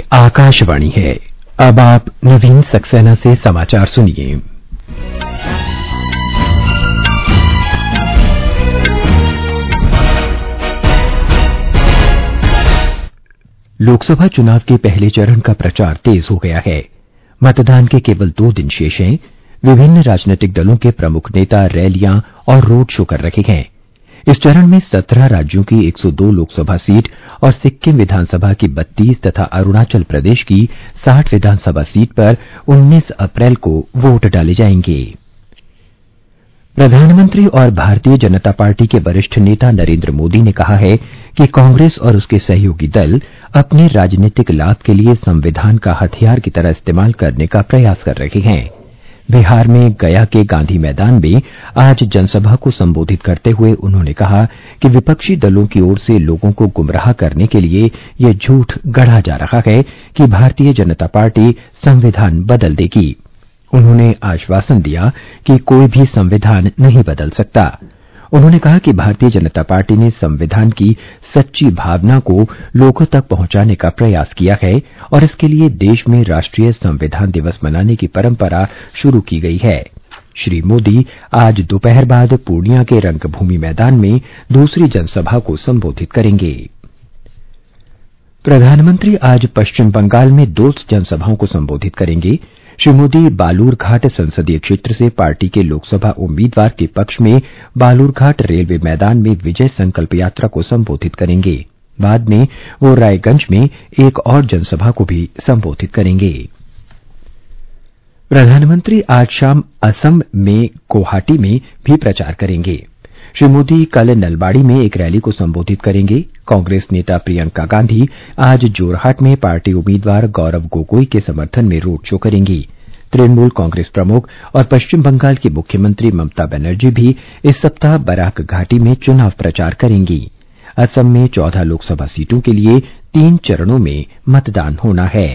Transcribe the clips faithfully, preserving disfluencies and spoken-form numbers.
आकाशवाणी है। अब आप नवीन सक्सेना से समाचार सुनिए। लोकसभा चुनाव के पहले चरण का प्रचार तेज हो गया है। मतदान के केवल दो दिन शेष हैं। विभिन्न राजनीतिक दलों के प्रमुख नेता रैलियां और रोड शो कर रहे हैं। इस चरण में सत्रह राज्यों की एक सौ दो लोकसभा सीट और सिक्किम विधानसभा की बत्तीस तथा अरुणाचल प्रदेश की साठ विधानसभा सीट पर उन्नीस अप्रैल को वोट डाले जाएंगे। प्रधानमंत्री और भारतीय जनता पार्टी के वरिष्ठ नेता नरेंद्र मोदी ने कहा है कि कांग्रेस और उसके सहयोगी दल अपने राजनीतिक लाभ के लिए संविधान का हथियार की तरह इस्तेमाल करने का प्रयास कर रहे हैं। बिहार में गया के गांधी मैदान में आज जनसभा को संबोधित करते हुए उन्होंने कहा कि विपक्षी दलों की ओर से लोगों को गुमराह करने के लिए यह झूठ गढ़ा जा रहा है कि भारतीय जनता पार्टी संविधान बदल देगी। उन्होंने आश्वासन दिया कि कोई भी संविधान नहीं बदल सकता। उन्होंने कहा कि भारतीय जनता पार्टी ने संविधान की सच्ची भावना को लोगों तक पहुंचाने का प्रयास किया है और इसके लिए देश में राष्ट्रीय संविधान दिवस मनाने की परंपरा शुरू की गई है। श्री मोदी आज दोपहर बाद पूर्णिया के रंगभूमि मैदान में दूसरी जनसभा को संबोधित करेंगे। प्रधानमंत्री आज पश्चिम बंगाल में दो जनसभाओं को संबोधित करेंगे। श्री मोदी बालूरघाट संसदीय क्षेत्र से पार्टी के लोकसभा उम्मीदवार के पक्ष में बालूरघाट रेलवे मैदान में विजय संकल्प यात्रा को संबोधित करेंगे। बाद में वो रायगंज में एक और जनसभा को भी संबोधित करेंगे। प्रधानमंत्री आज शाम असम में गुवाहाटी में भी प्रचार करेंगे। श्री मोदी कल नलबाड़ी में एक रैली को संबोधित करेंगे। कांग्रेस नेता प्रियंका गांधी आज जोरहाट में पार्टी उम्मीदवार गौरव गोगोई के समर्थन में रोड शो करेंगी। तृणमूल कांग्रेस प्रमुख और पश्चिम बंगाल की मुख्यमंत्री ममता बनर्जी भी इस सप्ताह बराक घाटी में चुनाव प्रचार करेंगी। असम में चौदह लोकसभा सीटों के लिए तीन चरणों में मतदान होना है।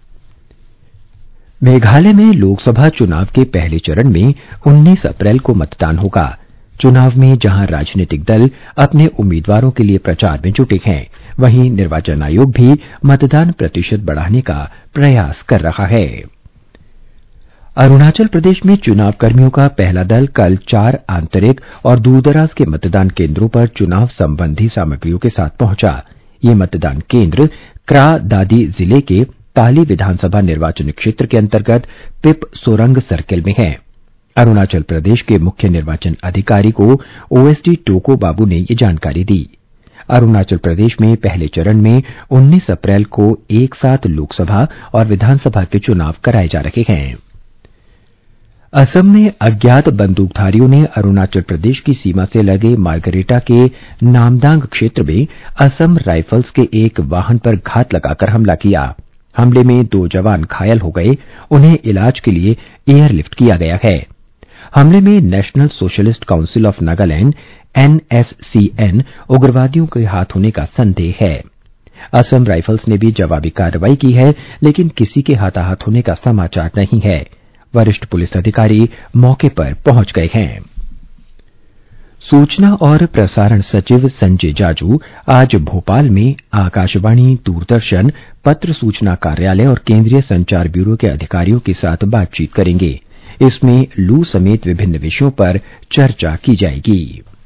मेघालय में लोकसभा चुनाव के पहले चरण में उन्नीस अप्रैल को मतदान होगा। चुनाव में जहां राजनीतिक दल अपने उम्मीदवारों के लिए प्रचार में जुटे हैं, वहीं निर्वाचन आयोग भी मतदान प्रतिशत बढ़ाने का प्रयास कर रहा है। अरुणाचल प्रदेश में चुनाव कर्मियों का पहला दल कल चार आंतरिक और दूरदराज के मतदान केंद्रों पर चुनाव संबंधी सामग्रियों के साथ पहुंचा। ये मतदान केंद्र क्रा दादी जिले के ताली विधानसभा निर्वाचन क्षेत्र के अंतर्गत पिप सोरंग सर्किल में है। अरुणाचल प्रदेश के मुख्य निर्वाचन अधिकारी को ओएसडी टोको बाबू ने ये जानकारी दी। अरुणाचल प्रदेश में पहले चरण में उन्नीस अप्रैल को एक साथ लोकसभा और विधानसभा के चुनाव कराए जा रहे हैं। असम में अज्ञात बंदूकधारियों ने अरुणाचल प्रदेश की सीमा से लगे मार्गरेटा के नामदांग क्षेत्र में असम राइफल्स के एक वाहन पर घात लगाकर हमला किया। हमले में दो जवान घायल हो गए। उन्हें इलाज के लिए एयरलिफ्ट किया गया है। हमले में National Socialist Council of Nagaland NSCN उग्रवादियों के हाथ होने का संदेह है। असम राइफल्स ने भी जवाबी कार्रवाई की है, लेकिन किसी के हाथाहाथ होने का समाचार नहीं है। वरिष्ठ पुलिस अधिकारी मौके पर पहुंच गए हैं। सूचना और प्रसारण सचिव संजय जाजू आज भोपाल में आकाशवाणी, दूरदर्शन, पत्र सूचना कार्यालय और केंद्रीय संचार ब्यूरो के अधिकारियों के साथ बातचीत करेंगे। इसमें लू समेत विभिन्न विषयों पर चर्चा की जाएगी।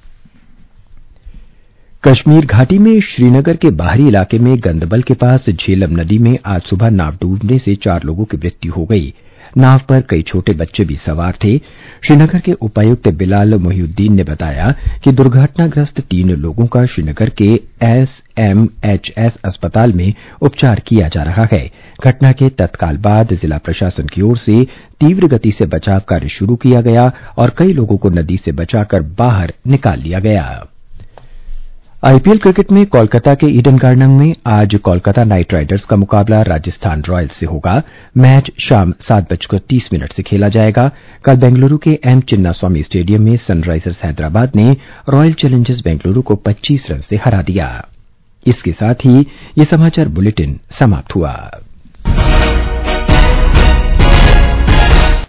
कश्मीर घाटी में श्रीनगर के बाहरी इलाके में गंदबल के पास झेलम नदी में आज सुबह नाव डूबने से चार लोगों की मृत्यु हो गई। नाव पर कई छोटे बच्चे भी सवार थे। श्रीनगर के उपायुक्त बिलाल मोहिउद्दीन ने बताया कि दुर्घटनाग्रस्त तीन लोगों का श्रीनगर के एसएमएचएस अस्पताल में उपचार किया जा रहा है। घटना के तत्काल बाद जिला प्रशासन की ओर से तीव्र गति से बचाव कार्य शुरू किया गया और कई लोगों को नदी से बचाकर बाहर निकाल लिया गया। आईपीएल क्रिकेट में कोलकाता के ईडन गार्डन में आज कोलकाता नाइट राइडर्स का मुकाबला राजस्थान रॉयल्स से होगा। मैच शाम सात बजकर तीस मिनट से खेला जाएगा। कल बेंगलुरु के एम चिन्नास्वामी स्टेडियम में सनराइजर्स हैदराबाद ने रॉयल चैलेंजर्स बेंगलुरु को पच्चीस रन से हरा दिया। इसके साथ ही ये समाचार बुलेटिन समाप्त हुआ।